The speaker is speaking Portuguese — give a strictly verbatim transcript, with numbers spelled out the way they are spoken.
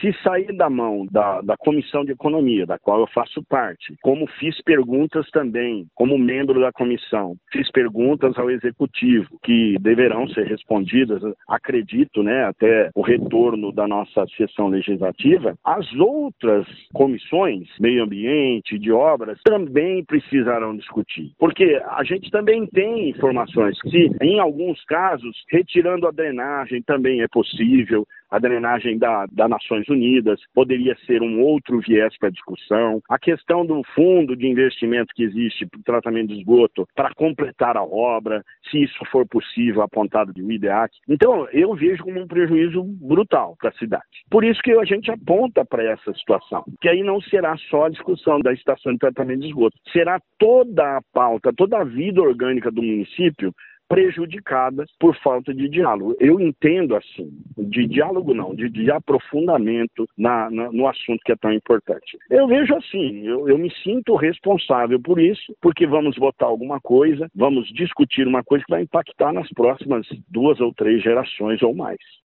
Se sair da mão da, da Comissão de Economia, da qual eu faço parte, como fiz perguntas também, como membro da comissão, fiz perguntas ao Executivo, que deverão ser respondidas, acredito, né, até o retorno da nossa sessão legislativa, as outras comissões, meio ambiente, de obras, também precisarão discutir. Porque a gente também tem informações que, em alguns casos, retirando a drenagem também é possível, a drenagem da, da Nações Unidas poderia ser um outro viés para a discussão. A questão do fundo de investimento que existe para o tratamento de esgoto para completar a obra, se isso for possível, apontado do IDEAC. Então, eu vejo como um prejuízo brutal para a cidade. Por isso que a gente aponta para essa situação, que aí não será só a discussão da estação de tratamento de esgoto, será toda a pauta, toda a vida orgânica do município prejudicada por falta de diálogo. Eu entendo assim, de diálogo não, de, de aprofundamento na, na, no assunto que é tão importante. Eu vejo assim, eu, eu me sinto responsável por isso, porque vamos votar alguma coisa, vamos discutir uma coisa que vai impactar nas próximas duas ou três gerações ou mais.